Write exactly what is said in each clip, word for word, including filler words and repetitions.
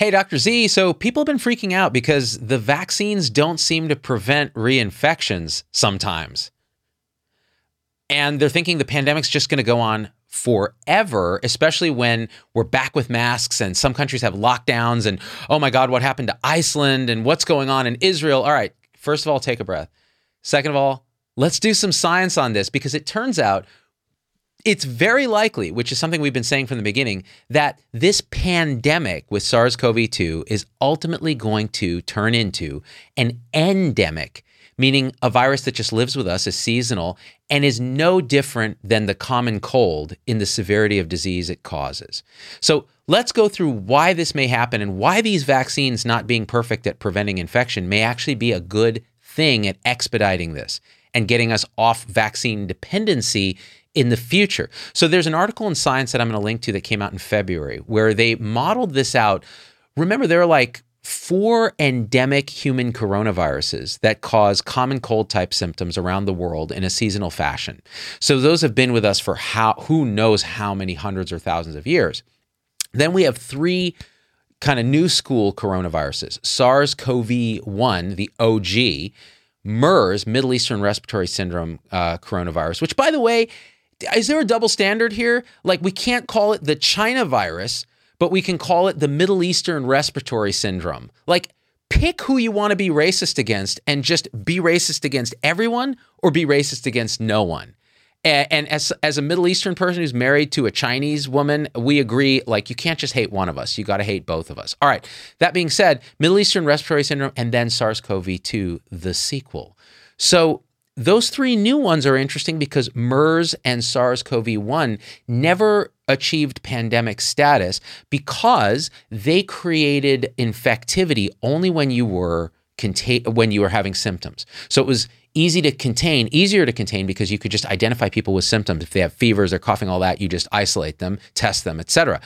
Hey, Doctor Z. So people have been freaking out because the vaccines don't seem to prevent reinfections sometimes. And they're thinking the pandemic's just going to go on forever, especially when we're back with masks and some countries have lockdowns and, oh my God, what happened to Iceland and what's going on in Israel? All right, first of all, take a breath. Second of all, let's do some science on this, because it turns out it's very likely, which is something we've been saying from the beginning, that this pandemic with SARS-C o V two is ultimately going to turn into an endemic, meaning a virus that just lives with us, is seasonal, and is no different than the common cold in the severity of disease it causes. So let's go through why this may happen and why these vaccines not being perfect at preventing infection may actually be a good thing at expediting this and getting us off vaccine dependency in the future. So there's an article in Science that I'm going to link to that came out in February where they modeled this out. Remember, there are like four endemic human coronaviruses that cause common cold type symptoms around the world in a seasonal fashion. So those have been with us for how who knows how many hundreds or thousands of years. Then we have three kind of new school coronaviruses: SARS-C o V one, the O G, MERS, Middle Eastern Respiratory Syndrome uh, coronavirus, which, by the way, is there a double standard here? Like, we can't call it the China virus, but we can call it the Middle Eastern Respiratory Syndrome. Like, pick who you want to be racist against and just be racist against everyone, or be racist against no one. And, and as, as a Middle Eastern person who's married to a Chinese woman, we agree, like, you can't just hate one of us. You got to hate both of us. All right. That being said, Middle Eastern Respiratory Syndrome and then SARS-C o V two, the sequel. So those three new ones are interesting because MERS and SARS-C o V one never achieved pandemic status because they created infectivity only when you were contain when you were having symptoms. So it was easy to contain, easier to contain, because you could just identify people with symptoms. If they have fevers or coughing, all that, you just isolate them, test them, et cetera.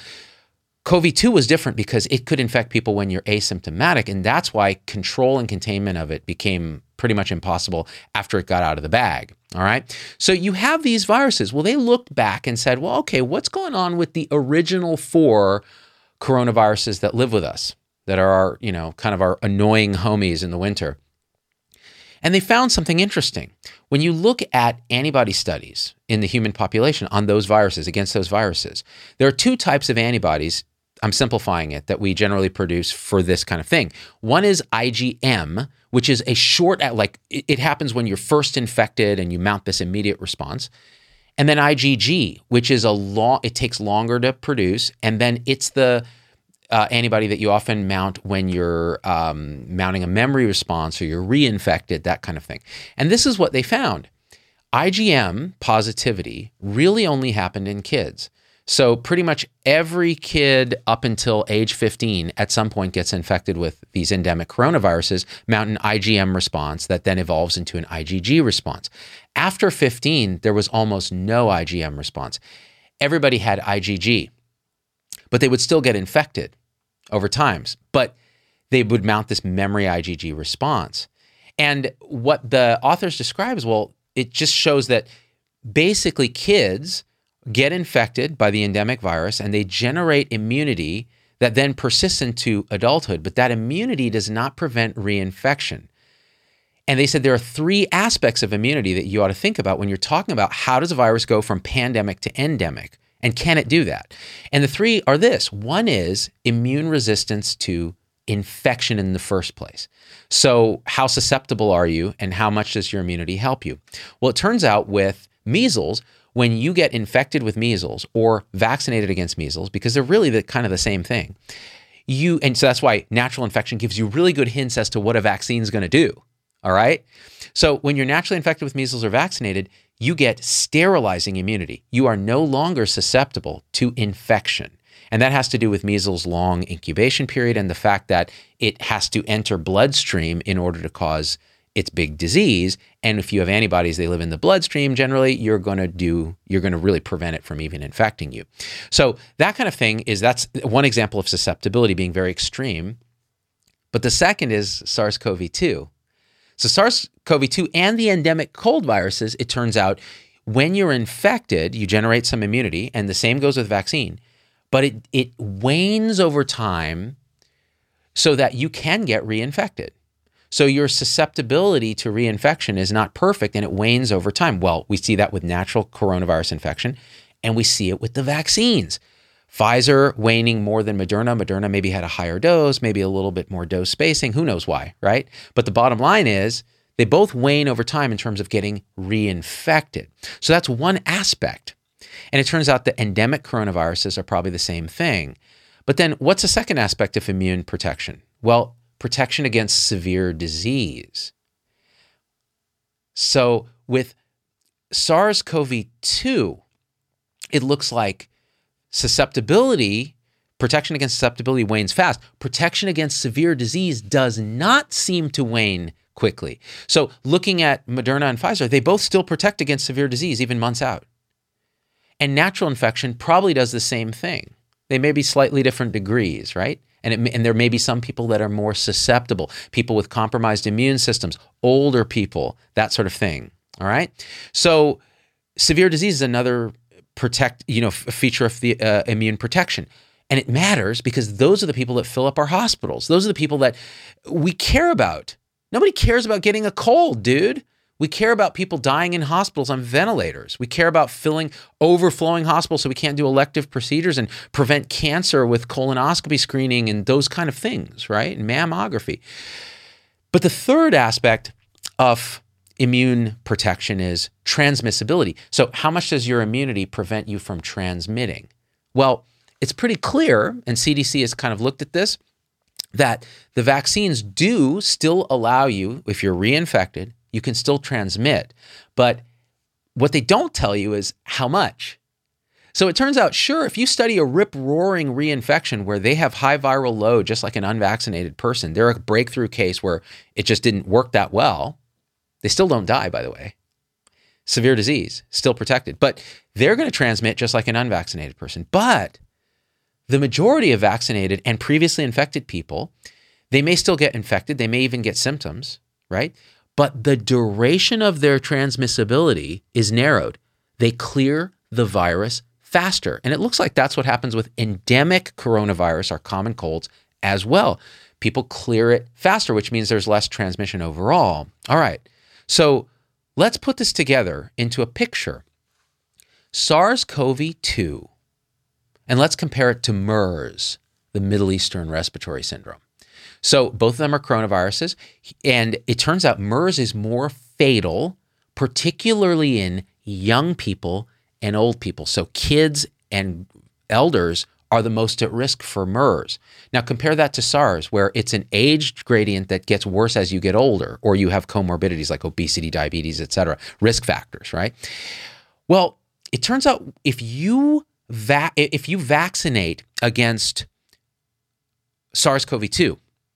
C o V two was different because it could infect people when you're asymptomatic, and that's why control and containment of it became pretty much impossible after it got out of the bag, all right? So you have these viruses. Well, they looked back and said, well, okay, what's going on with the original four coronaviruses that live with us, that are our, you know, kind of our annoying homies in the winter? And they found something interesting. When you look at antibody studies in the human population on those viruses, against those viruses, there are two types of antibodies, I'm simplifying it, that we generally produce for this kind of thing. One is I G M, which is a short, like it happens when you're first infected and you mount this immediate response. And then I G G, which is a long, it takes longer to produce. And then it's the Uh, antibody that you often mount when you're um, mounting a memory response or you're reinfected, that kind of thing. And this is what they found. I G M positivity really only happened in kids. So pretty much every kid up until age fifteen at some point gets infected with these endemic coronaviruses, mount an I G M response that then evolves into an I G G response. After fifteen, there was almost no I G M response. Everybody had I G G, but they would still get infected over times, but they would mount this memory I G G response. And what the authors describe is, well, it just shows that basically kids get infected by the endemic virus and they generate immunity that then persists into adulthood, but that immunity does not prevent reinfection. And they said there are three aspects of immunity that you ought to think about when you're talking about how does a virus go from pandemic to endemic. And can it do that? And the three are this. One is immune resistance to infection in the first place. So how susceptible are you and how much does your immunity help you? Well, it turns out with measles, when you get infected with measles or vaccinated against measles, because they're really the, kind of the same thing, you, and so that's why natural infection gives you really good hints as to what a vaccine is going to do. All right. So when you're naturally infected with measles or vaccinated, you get sterilizing immunity. You are no longer susceptible to infection. And that has to do with measles' long incubation period and the fact that it has to enter bloodstream in order to cause its big disease. And if you have antibodies, they live in the bloodstream. Generally, you're going to do, you're going to really prevent it from even infecting you. So that kind of thing is, that's one example of susceptibility being very extreme. But the second is SARS-C o V two. So SARS-C o V two and the endemic cold viruses, it turns out, when you're infected, you generate some immunity, and the same goes with vaccine, but it, it wanes over time so that you can get reinfected. So your susceptibility to reinfection is not perfect and it wanes over time. Well, we see that with natural coronavirus infection and we see it with the vaccines. Pfizer waning more than Moderna. Moderna maybe had a higher dose, maybe a little bit more dose spacing. Who knows why, right? But the bottom line is they both wane over time in terms of getting reinfected. So that's one aspect. And it turns out that endemic coronaviruses are probably the same thing. But then what's the second aspect of immune protection? Well, protection against severe disease. So with SARS-C o V two, it looks like susceptibility, protection against susceptibility wanes fast. Protection against severe disease does not seem to wane quickly. So looking at Moderna and Pfizer, they both still protect against severe disease even months out. And natural infection probably does the same thing. They may be slightly different degrees, right? And, it, and there may be some people that are more susceptible, people with compromised immune systems, older people, that sort of thing. All right. So severe disease is another protect, you know, f- feature of the uh, immune protection. And it matters because those are the people that fill up our hospitals. Those are the people that we care about. Nobody cares about getting a cold, dude. We care about people dying in hospitals on ventilators. We care about filling, overflowing hospitals so we can't do elective procedures and prevent cancer with colonoscopy screening and those kind of things, right? And mammography. But the third aspect of immune protection is transmissibility. So how much does your immunity prevent you from transmitting? Well, it's pretty clear, and C D C has kind of looked at this, that the vaccines do still allow you, if you're reinfected, you can still transmit. But what they don't tell you is how much. So it turns out, sure, if you study a rip-roaring reinfection where they have high viral load, just like an unvaccinated person, they're a breakthrough case where it just didn't work that well. They still don't die, by the way. Severe disease, still protected. But they're going to transmit just like an unvaccinated person. But the majority of vaccinated and previously infected people, they may still get infected. They may even get symptoms, right? But the duration of their transmissibility is narrowed. They clear the virus faster. And it looks like that's what happens with endemic coronavirus, our common colds, as well. People clear it faster, which means there's less transmission overall. All right. So let's put this together into a picture. SARS-C o V two, and let's compare it to MERS, the Middle Eastern Respiratory Syndrome. So both of them are coronaviruses, and it turns out MERS is more fatal, particularly in young people and old people. So kids and elders are the most at risk for MERS. Now compare that to SARS, where it's an age gradient that gets worse as you get older, or you have comorbidities like obesity, diabetes, et cetera, risk factors, right? Well, it turns out if you va- if you vaccinate against SARS-C o V two,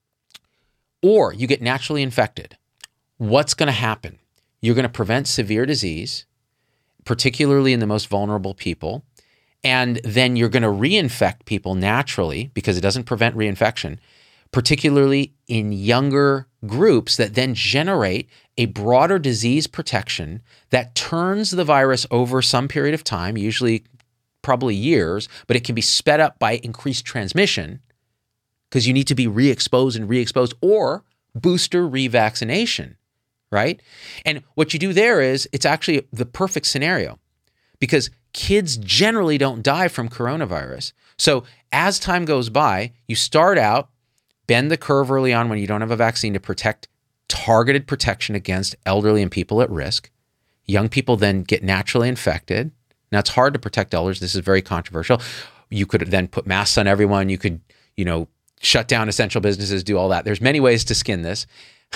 or you get naturally infected, what's going to happen? You're going to prevent severe disease, particularly in the most vulnerable people, and then you're going to reinfect people naturally because it doesn't prevent reinfection, particularly in younger groups that then generate a broader disease protection that turns the virus over some period of time, usually probably years, but it can be sped up by increased transmission because you need to be re-exposed and re-exposed, or booster revaccination, right? And what you do there is it's actually the perfect scenario because kids generally don't die from coronavirus. So as time goes by, you start out, bend the curve early on when you don't have a vaccine to protect targeted protection against elderly and people at risk. Young people then get naturally infected. Now it's hard to protect elders. This is very controversial. You could then put masks on everyone. You could, you know, shut down essential businesses, do all that. There's many ways to skin this.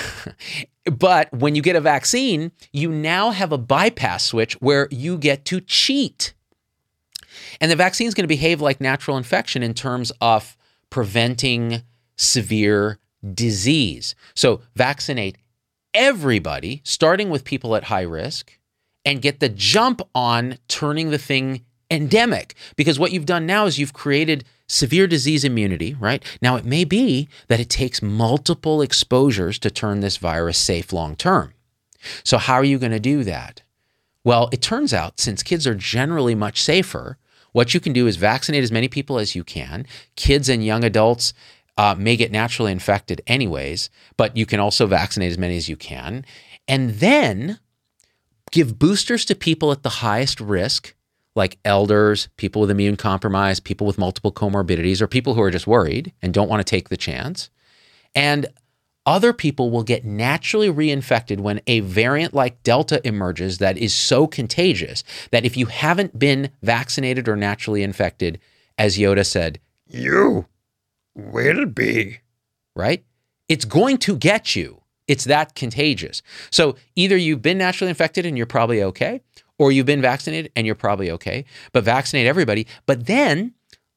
But when you get a vaccine, you now have a bypass switch where you get to cheat. And the vaccine is going to behave like natural infection in terms of preventing severe disease. So vaccinate everybody, starting with people at high risk, and get the jump on turning the thing endemic. Because what you've done now is you've created severe disease immunity, right? Now, it may be that it takes multiple exposures to turn this virus safe long term. So how are you going to do that? Well, it turns out since kids are generally much safer, what you can do is vaccinate as many people as you can. Kids and young adults uh, may get naturally infected anyways, but you can also vaccinate as many as you can. And then give boosters to people at the highest risk, like elders, people with immune compromise, people with multiple comorbidities, or people who are just worried and don't want to take the chance. And other people will get naturally reinfected when a variant like Delta emerges that is so contagious that if you haven't been vaccinated or naturally infected, as Yoda said, you will be, right? It's going to get you. It's that contagious. So either you've been naturally infected and you're probably okay, or you've been vaccinated and you're probably okay, but vaccinate everybody. But then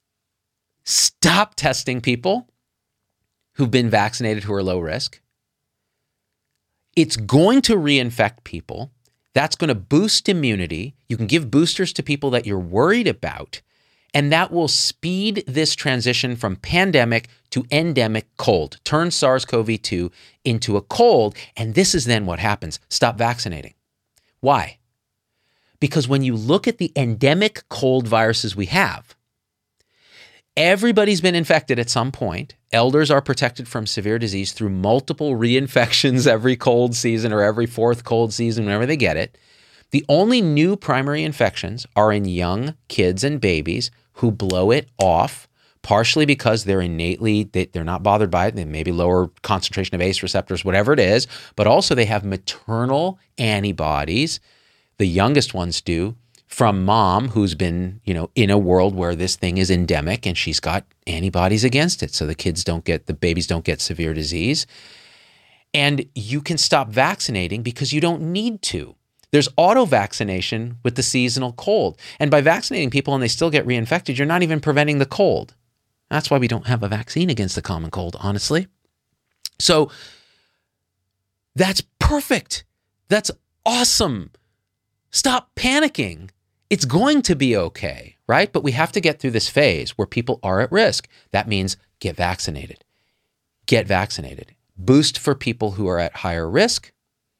stop testing people who've been vaccinated who are low risk. It's going to reinfect people. That's going to boost immunity. You can give boosters to people that you're worried about, and that will speed this transition from pandemic to endemic cold, turn SARS-C o V two into a cold, and this is then what happens. Stop vaccinating. Why? Because when you look at the endemic cold viruses we have, everybody's been infected at some point. Elders are protected from severe disease through multiple reinfections every cold season or every fourth cold season, whenever they get it. The only new primary infections are in young kids and babies who blow it off, partially because they're innately, they're not bothered by it. They may be lower concentration of A C E receptors, whatever it is, but also they have maternal antibodies. The youngest ones do, from mom who's been, you know, in a world where this thing is endemic and she's got antibodies against it. So the kids don't get, the babies don't get severe disease. And you can stop vaccinating because you don't need to. There's auto vaccination with the seasonal cold. And by vaccinating people and they still get reinfected, you're not even preventing the cold. That's why we don't have a vaccine against the common cold, honestly. So that's perfect. That's awesome. Stop panicking. It's going to be okay, right? But we have to get through this phase where people are at risk. That means get vaccinated. Get vaccinated. Boost for people who are at higher risk.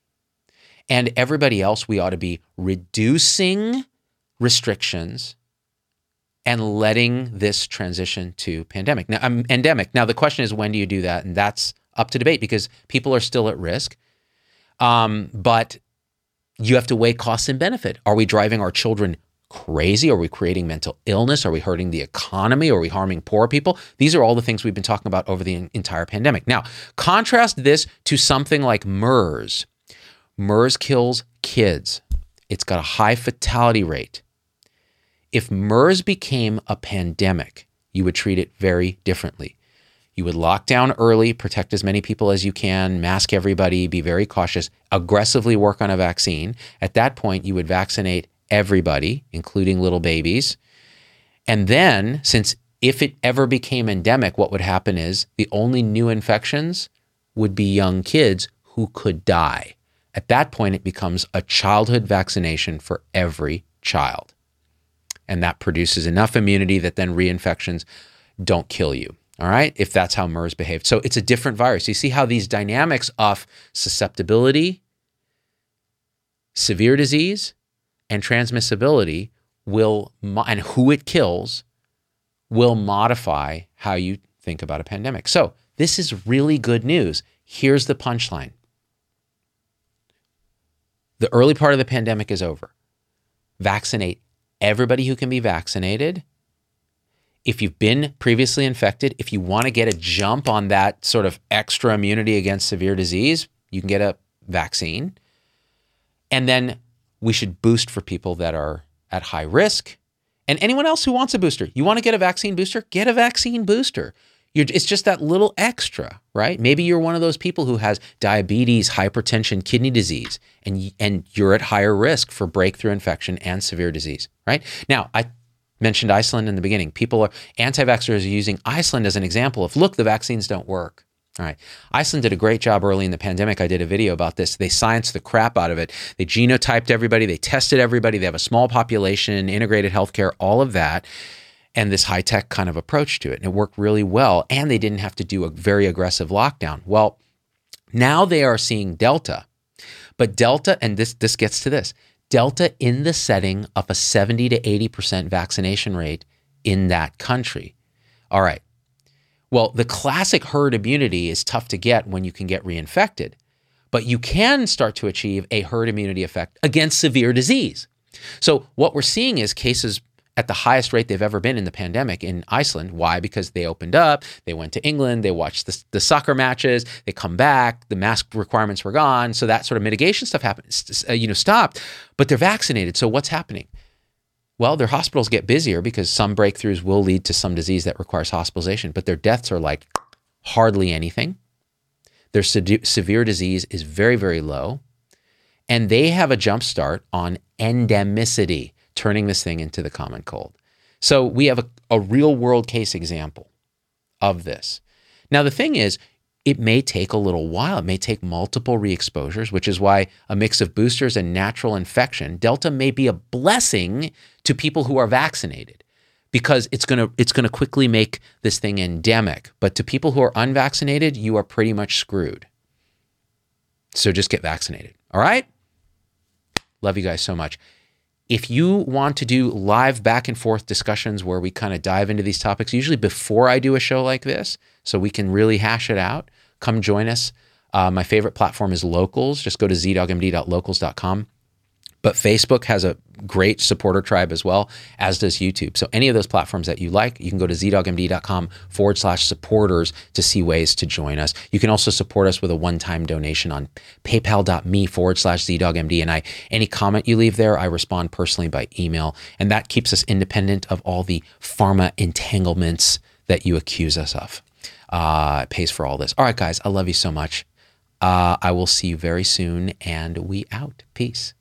And everybody else, we ought to be reducing restrictions and letting this transition to pandemic. Now, um, endemic. Now, the question is, when do you do that? And that's up to debate because people are still at risk. Um, but you have to weigh cost and benefit. Are we driving our children crazy? Are we creating mental illness? Are we hurting the economy? Are we harming poor people? These are all the things we've been talking about over the entire pandemic. Now, contrast this to something like MERS. MERS kills kids. It's got a high fatality rate. If MERS became a pandemic, you would treat it very differently. You would lock down early, protect as many people as you can, mask everybody, be very cautious, aggressively work on a vaccine. At that point, you would vaccinate everybody, including little babies. And then, since if it ever became endemic, what would happen is the only new infections would be young kids who could die. At that point, it becomes a childhood vaccination for every child. And that produces enough immunity that then reinfections don't kill you. All right, if that's how MERS behaved. So it's a different virus. You see how these dynamics of susceptibility, severe disease, and transmissibility will, and who it kills, will modify how you think about a pandemic. So this is really good news. Here's the punchline. The early part of the pandemic is over. Vaccinate everybody who can be vaccinated. If you've been previously infected, if you want to get a jump on that sort of extra immunity against severe disease, you can get a vaccine. And then we should boost for people that are at high risk. And anyone else who wants a booster, you want to get a vaccine booster? Get a vaccine booster. You're, it's just that little extra, right? Maybe you're one of those people who has diabetes, hypertension, kidney disease, and, and you're at higher risk for breakthrough infection and severe disease, right? Now, I mentioned Iceland in the beginning. People are, anti-vaxxers are using Iceland as an example of, look, the vaccines don't work. All right. Iceland did a great job early in the pandemic. I did a video about this. They scienced the crap out of it. They genotyped everybody. They tested everybody. They have a small population, integrated healthcare, all of that, and this high-tech kind of approach to it. And it worked really well. And they didn't have to do a very aggressive lockdown. Well, now they are seeing Delta. But Delta, and this, this gets to this, Delta in the setting of a seventy to eighty percent vaccination rate in that country. All right. Well, the classic herd immunity is tough to get when you can get reinfected, but you can start to achieve a herd immunity effect against severe disease. So what we're seeing is cases at the highest rate they've ever been in the pandemic in Iceland. Why? Because they opened up, they went to England, they watched the, the soccer matches, they come back, the mask requirements were gone, so that sort of mitigation stuff happened, uh, you know, stopped, but they're vaccinated. So what's happening? Well, their hospitals get busier because some breakthroughs will lead to some disease that requires hospitalization, but their deaths are like hardly anything. Their se- severe disease is very, very low, and they have a jump start on endemicity, turning this thing into the common cold. So we have a, a real world case example of this. Now, the thing is, it may take a little while. It may take multiple re-exposures, which is why a mix of boosters and natural infection, Delta may be a blessing to people who are vaccinated because it's going to it's going to quickly make this thing endemic. But to people who are unvaccinated, you are pretty much screwed. So just get vaccinated. All right? Love you guys so much. If you want to do live back and forth discussions where we kind of dive into these topics, usually before I do a show like this, so we can really hash it out, come join us. Uh, my favorite platform is Locals. Just go to z dog m d dot locals dot com. But Facebook has a great supporter tribe as well, as does YouTube. So any of those platforms that you like, you can go to z dog m d dot com forward slash supporters to see ways to join us. You can also support us with a one-time donation on paypal.me forward slash zdogmd. And I, any comment you leave there, I respond personally by email. And that keeps us independent of all the pharma entanglements that you accuse us of. Uh, it pays for all this. All right, guys, I love you so much. Uh, I will see you very soon, and we out. Peace.